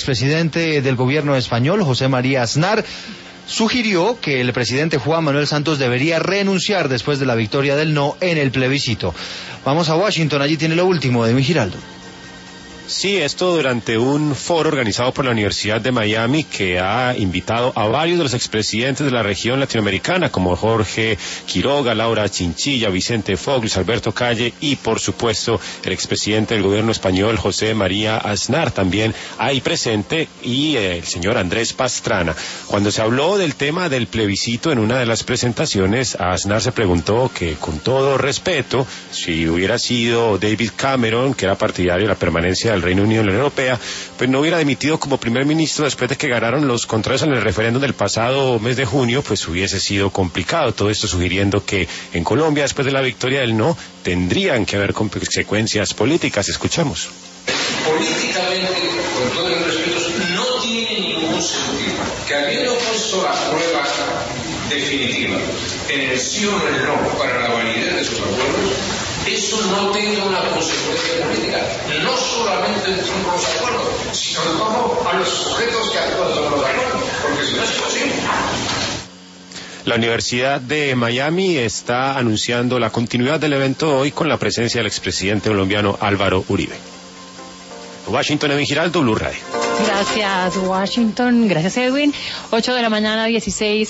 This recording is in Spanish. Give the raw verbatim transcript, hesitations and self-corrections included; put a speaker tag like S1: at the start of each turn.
S1: expresidente del gobierno español, José María Aznar, sugirió que el presidente Juan Manuel Santos debería renunciar después de la victoria del no en el plebiscito. Vamos a Washington, allí tiene lo último de mi Giraldo.
S2: Sí, esto durante un foro organizado por la Universidad de Miami que ha invitado a varios de los expresidentes de la región latinoamericana como Jorge Quiroga, Laura Chinchilla, Vicente Fox, Luis Alberto Calle y por supuesto el expresidente del gobierno español José María Aznar también ahí presente y eh, el señor Andrés Pastrana. Cuando se habló del tema del plebiscito en una de las presentaciones, a Aznar se preguntó que con todo respeto, si hubiera sido David Cameron, que era partidario de la permanencia del Reino Unido en la Unión Europea, pues no hubiera dimitido como primer ministro después de que ganaron los contrarios en el referéndum del pasado mes de junio, pues hubiese sido complicado. Todo esto sugiriendo que en Colombia, después de la victoria del no, tendrían que haber consecuencias políticas. Escuchamos.
S3: Políticamente, con todo el respeto, no tiene ningún sentido que habiendo puesto la prueba definitiva en el sí o en el no para la validez de sus acuerdos, eso no tenga una consecuencia política, no solamente dentro de los acuerdos, sino en torno a los sujetos que actúan sobre los acuerdos, porque si no es posible.
S2: La Universidad de Miami está anunciando la continuidad del evento hoy con la presencia del expresidente colombiano Álvaro Uribe. Washington, Edwin Giraldo, Blue Radio.
S4: Gracias, Washington. Gracias, Edwin. ocho de la mañana, dieciséis